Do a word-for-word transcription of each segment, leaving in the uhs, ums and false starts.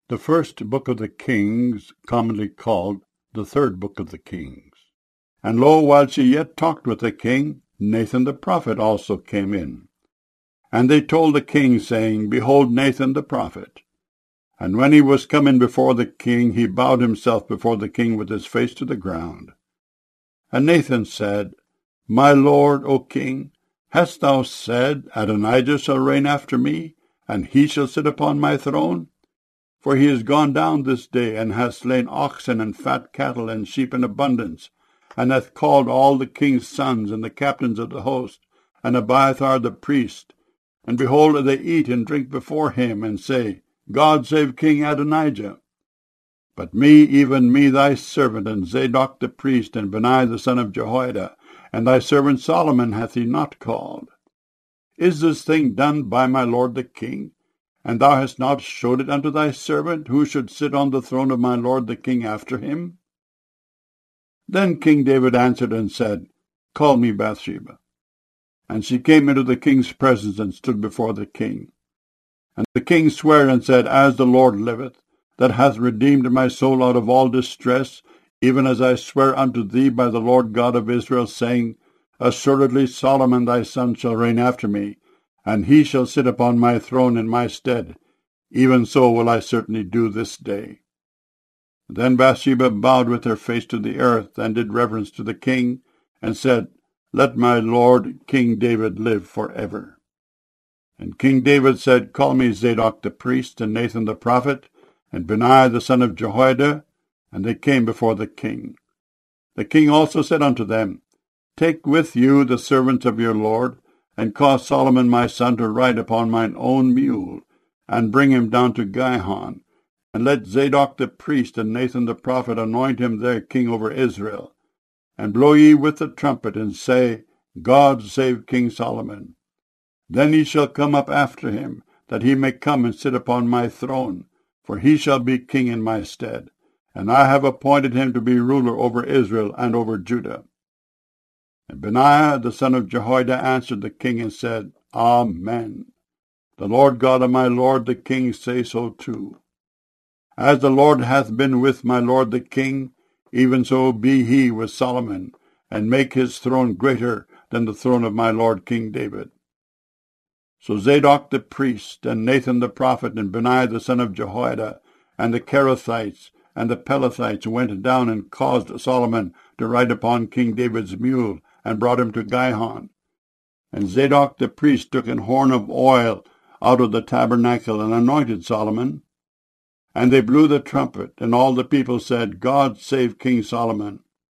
The first book of the Kings, commonly called the third book of the Kings. And lo, while she yet talked with the king, Nathan the prophet also came in. And they told the king, saying, Behold Nathan the prophet. And when he was come in before the king, he bowed himself before the king with his face to the ground. And Nathan said, My lord, O king, hast thou said, Adonijah shall reign after me, and he shall sit upon my throne? For he is gone down this day, and hath slain oxen and fat cattle and sheep in abundance, and hath called all the king's sons and the captains of the host, and Abiathar the priest. And behold, they eat and drink before him, and say, God save King Adonijah. But me, even me thy servant, and Zadok the priest, and Benaiah the son of Jehoiada, and thy servant Solomon hath he not called. Is this thing done by my lord the king? And thou hast not showed it unto thy servant, who should sit on the throne of my lord the king after him? Then King David answered and said, Call me Bathsheba. And she came into the king's presence, and stood before the king. And the king sware and said, As the Lord liveth, that hath redeemed my soul out of all distress, even as I swear unto thee by the Lord God of Israel, saying, Assuredly Solomon thy son shall reign after me, and he shall sit upon my throne in my stead. Even so will I certainly do this day. Then Bathsheba bowed with her face to the earth, and did reverence to the king, and said, Let my lord King David live for ever. And King David said, Call me Zadok the priest, and Nathan the prophet, and Benaiah the son of Jehoiada. And they came before the king. The king also said unto them, Take with you the servants of your lord, and cause Solomon my son to ride upon mine own mule, and bring him down to Gihon, and let Zadok the priest and Nathan the prophet anoint him there king over Israel. And blow ye with the trumpet, and say, God save King Solomon. Then he shall come up after him, that he may come and sit upon my throne, for he shall be king in my stead, and I have appointed him to be ruler over Israel and over Judah. And Benaiah the son of Jehoiada answered the king and said, Amen. The Lord God of my lord the king say so too. As the Lord hath been with my lord the king, even so be he with Solomon, and make his throne greater than the throne of my lord King David. So Zadok the priest, and Nathan the prophet, and Benaiah the son of Jehoiada, and the Kerethites, and the Pelethites went down and caused Solomon to ride upon King David's mule, and brought him to Gihon. And Zadok the priest took an horn of oil out of the tabernacle, and anointed Solomon. And they blew the trumpet, and all the people said, God save King Solomon.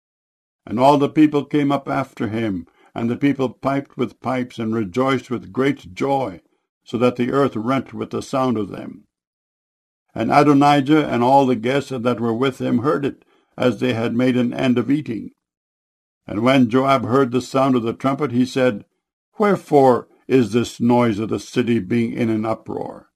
And all the people came up after him, and the people piped with pipes, and rejoiced with great joy, so that the earth rent with the sound of them. And Adonijah and all the guests that were with him heard it, as they had made an end of eating. And when Joab heard the sound of the trumpet, he said, Wherefore is this noise of the city being in an uproar?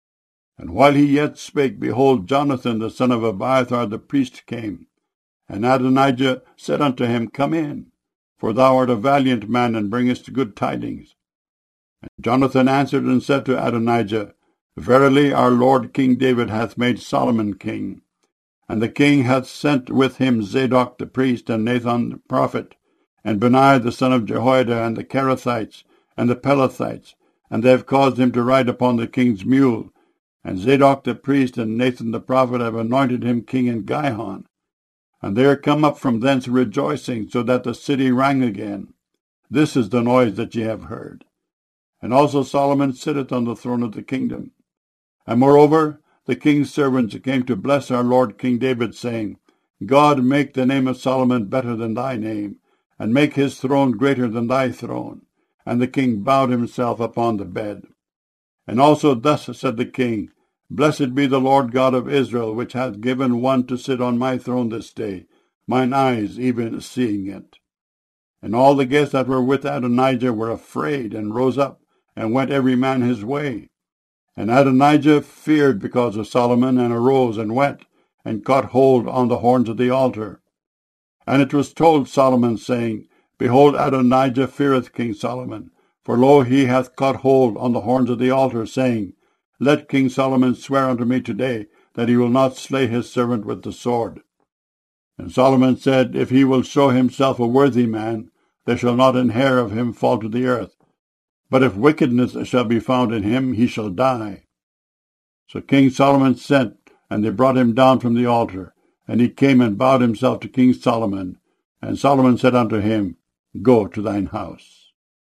And while he yet spake, behold, Jonathan the son of Abiathar the priest came. And Adonijah said unto him, Come in, for thou art a valiant man, and bringest good tidings. And Jonathan answered and said to Adonijah, Verily our lord King David hath made Solomon king. And the king hath sent with him Zadok the priest, and Nathan the prophet, and Benaiah the son of Jehoiada, and the Kerethites, and the Pelethites, and they have caused him to ride upon the king's mule. And Zadok the priest and Nathan the prophet have anointed him king in Gihon. And they are come up from thence rejoicing, so that the city rang again. This is the noise that ye have heard. And also Solomon sitteth on the throne of the kingdom. And moreover, the king's servants came to bless our lord King David, saying, God make the name of Solomon better than thy name, and make his throne greater than thy throne. And the king bowed himself upon the bed. And also thus said the king, Blessed be the Lord God of Israel, which hath given one to sit on my throne this day, mine eyes even seeing it. And all the guests that were with Adonijah were afraid, and rose up, and went every man his way. And Adonijah feared because of Solomon, and arose, and went, and caught hold on the horns of the altar. And it was told Solomon, saying, Behold, Adonijah feareth King Solomon, for lo, he hath caught hold on the horns of the altar, saying, Let King Solomon swear unto me today, that he will not slay his servant with the sword. And Solomon said, If he will show himself a worthy man, there shall not an hair of him fall to the earth. But if wickedness shall be found in him, he shall die. So King Solomon sent, and they brought him down from the altar. And he came and bowed himself to King Solomon. And Solomon said unto him, Go to thine house.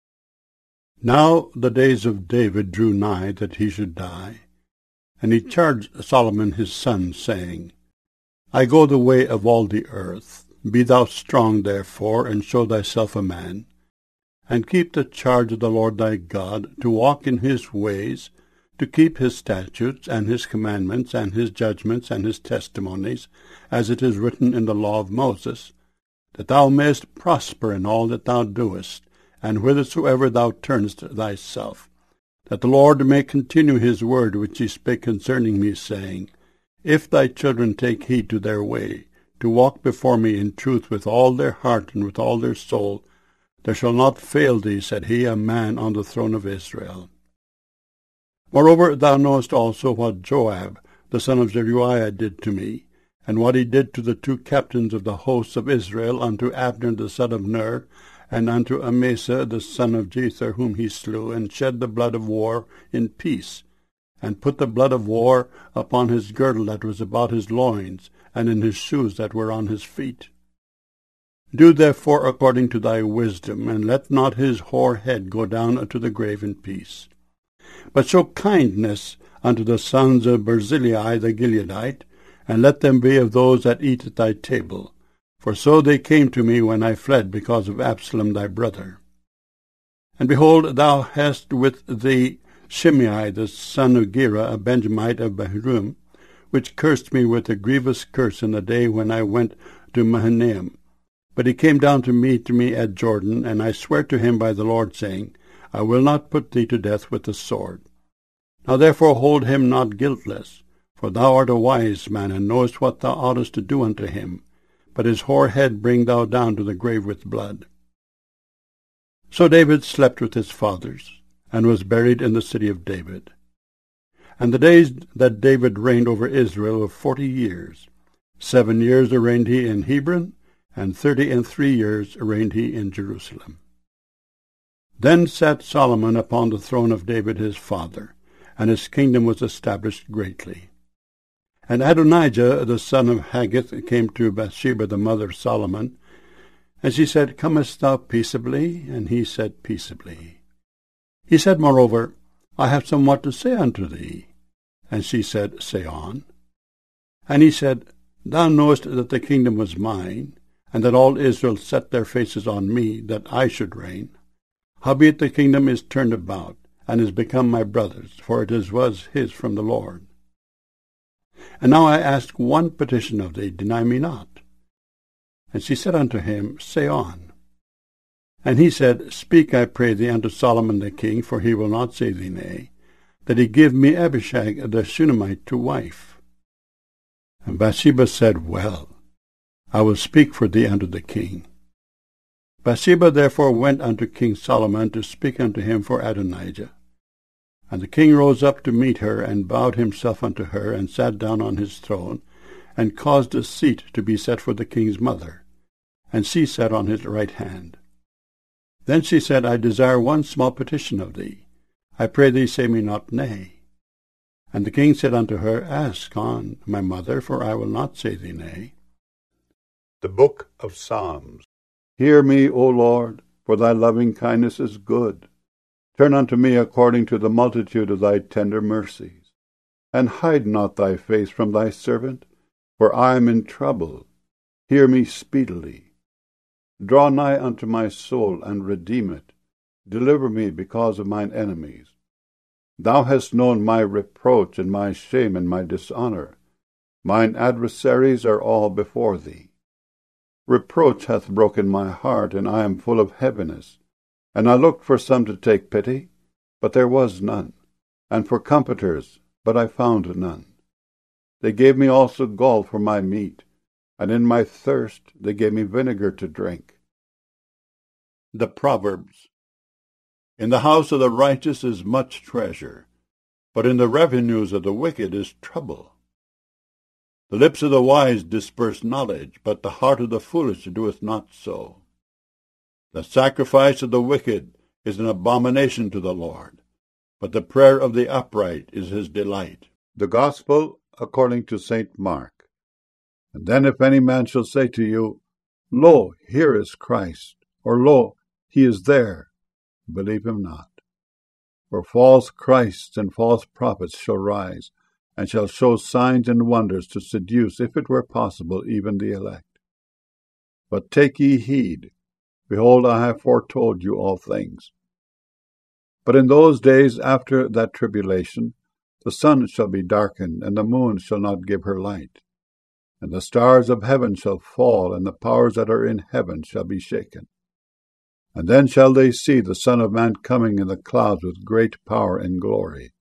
Now the days of David drew nigh that he should die. And he charged Solomon his son, saying, I go the way of all the earth. Be thou strong, therefore, and show thyself a man, and keep the charge of the Lord thy God, to walk in his ways, to keep his statutes, and his commandments, and his judgments, and his testimonies, as it is written in the law of Moses, that thou mayest prosper in all that thou doest, and whithersoever thou turnest thyself, that the Lord may continue his word which he spake concerning me, saying, If thy children take heed to their way, to walk before me in truth with all their heart and with all their soul, there shall not fail thee, said he, a man on the throne of Israel. Moreover, thou knowest also what Joab, the son of Zeruiah, did to me, and what he did to the two captains of the hosts of Israel, unto Abner the son of Ner, and unto Amasa the son of Jether, whom he slew, and shed the blood of war in peace, and put the blood of war upon his girdle that was about his loins, and in his shoes that were on his feet. Do therefore according to thy wisdom, and let not his hoar head go down unto the grave in peace. But show kindness unto the sons of Barzillai the Gileadite, and let them be of those that eat at thy table. For so they came to me when I fled because of Absalom thy brother. And behold, thou hast with thee Shimei the son of Gera, a Benjamite of Bahurim, which cursed me with a grievous curse in the day when I went to Mahanaim. But he came down to meet me at Jordan, and I swear to him by the Lord, saying, I will not put thee to death with the sword. Now therefore hold him not guiltless, for thou art a wise man, and knowest what thou oughtest to do unto him. But his hoar head bring thou down to the grave with blood. So David slept with his fathers, and was buried in the city of David. And the days that David reigned over Israel were forty years. Seven years reigned he in Hebron, and thirty and three years reigned he in Jerusalem. Then sat Solomon upon the throne of David his father, and his kingdom was established greatly. And Adonijah the son of Haggith came to Bathsheba the mother of Solomon, and she said, Comest thou peaceably? And he said, Peaceably. He said, Moreover, I have somewhat to say unto thee. And she said, Say on. And he said, Thou knowest that the kingdom was mine, and that all Israel set their faces on me, that I should reign. Howbeit the kingdom is turned about, and is become my brother's, for it is was his from the Lord. And now I ask one petition of thee, deny me not. And she said unto him, Say on. And he said, Speak, I pray thee, unto Solomon the king, for he will not say thee nay, that he give me Abishag the Shunammite to wife. And Bathsheba said, Well, I will speak for thee unto the king. Bathsheba therefore went unto King Solomon to speak unto him for Adonijah. And the king rose up to meet her, and bowed himself unto her, and sat down on his throne, and caused a seat to be set for the king's mother, and she sat on his right hand. Then she said, I desire one small petition of thee. I pray thee, say me not nay. And the king said unto her, Ask on, my mother, for I will not say thee nay. The Book of Psalms. Hear me, O Lord, for thy loving kindness is good. Turn unto me according to the multitude of thy tender mercies. And hide not thy face from thy servant, for I am in trouble. Hear me speedily. Draw nigh unto my soul, and redeem it. Deliver me because of mine enemies. Thou hast known my reproach, and my shame, and my dishonour. Mine adversaries are all before thee. Reproach hath broken my heart, and I am full of heaviness. And I looked for some to take pity, but there was none, and for comforters, but I found none. They gave me also gall for my meat, and in my thirst they gave me vinegar to drink. The Proverbs. In the house of the righteous is much treasure, but in the revenues of the wicked is trouble. The lips of the wise disperse knowledge, but the heart of the foolish doeth not so. The sacrifice of the wicked is an abomination to the Lord, but the prayer of the upright is his delight. The Gospel according to Saint Mark. And then if any man shall say to you, Lo, here is Christ, or Lo, he is there, believe him not. For false Christs and false prophets shall rise, and shall show signs and wonders to seduce, if it were possible, even the elect. But take ye heed, behold, I have foretold you all things. But in those days after that tribulation, the sun shall be darkened, and the moon shall not give her light. And the stars of heaven shall fall, and the powers that are in heaven shall be shaken. And then shall they see the Son of Man coming in the clouds with great power and glory.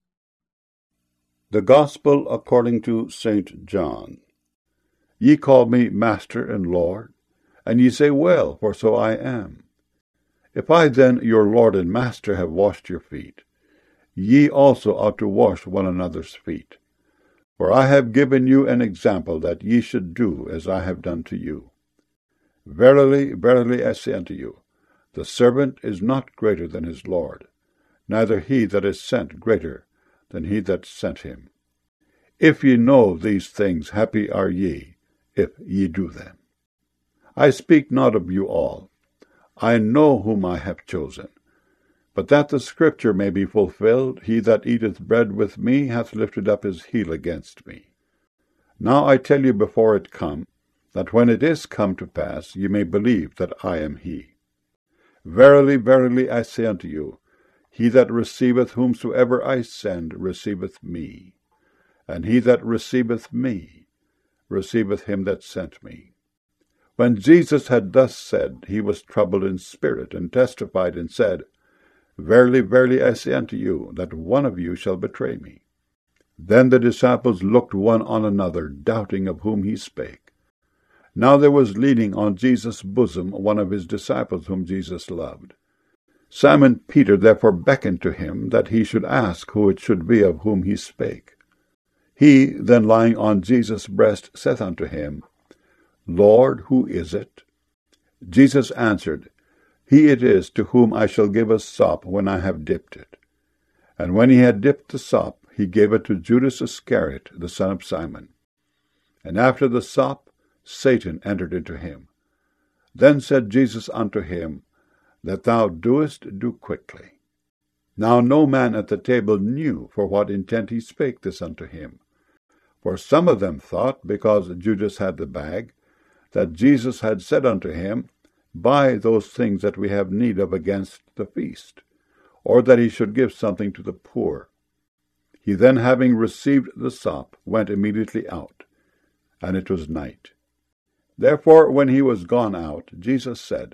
The Gospel according to Saint John. Ye call me Master and Lord, and ye say, Well, for so I am. If I then, your Lord and Master, have washed your feet, ye also ought to wash one another's feet. For I have given you an example, that ye should do as I have done to you. Verily, verily, I say unto you, the servant is not greater than his Lord, neither he that is sent greater than he that sent him. If ye know these things, happy are ye, if ye do them. I speak not of you all. I know whom I have chosen. But that the scripture may be fulfilled, he that eateth bread with me hath lifted up his heel against me. Now I tell you before it come, that when it is come to pass, ye may believe that I am he. Verily, verily, I say unto you, he that receiveth whomsoever I send receiveth me, and he that receiveth me receiveth him that sent me. When Jesus had thus said, he was troubled in spirit, and testified, and said, Verily, verily, I say unto you, that one of you shall betray me. Then the disciples looked one on another, doubting of whom he spake. Now there was leaning on Jesus' bosom one of his disciples whom Jesus loved. Simon Peter therefore beckoned to him, that he should ask who it should be of whom he spake. He, then lying on Jesus' breast, saith unto him, Lord, who is it? Jesus answered, He it is to whom I shall give a sop when I have dipped it. And when he had dipped the sop, he gave it to Judas Iscariot, the son of Simon. And after the sop, Satan entered into him. Then said Jesus unto him, That thou doest, do quickly. Now no man at the table knew for what intent he spake this unto him. For some of them thought, because Judas had the bag, that Jesus had said unto him, Buy those things that we have need of against the feast, or that he should give something to the poor. He then, having received the sop, went immediately out, and it was night. Therefore, when he was gone out, Jesus said,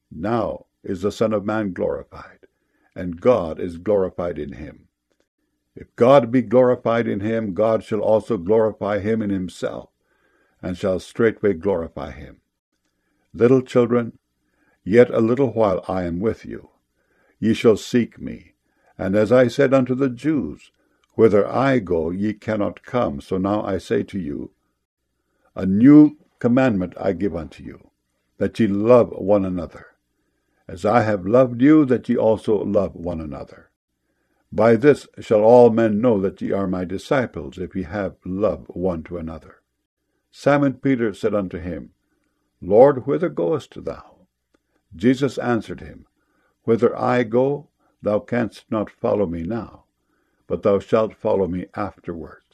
Now is the Son of Man glorified, and God is glorified in him. If God be glorified in him, God shall also glorify him in himself, and shall straightway glorify him. Little children, yet a little while I am with you. Ye shall seek me. And as I said unto the Jews, Whither I go, ye cannot come. So now I say to you, A new commandment I give unto you, that ye love one another. As I have loved you, that ye also love one another. By this shall all men know that ye are my disciples, if ye have love one to another. Simon Peter said unto him, Lord, whither goest thou? Jesus answered him, Whither I go, thou canst not follow me now, but thou shalt follow me afterward.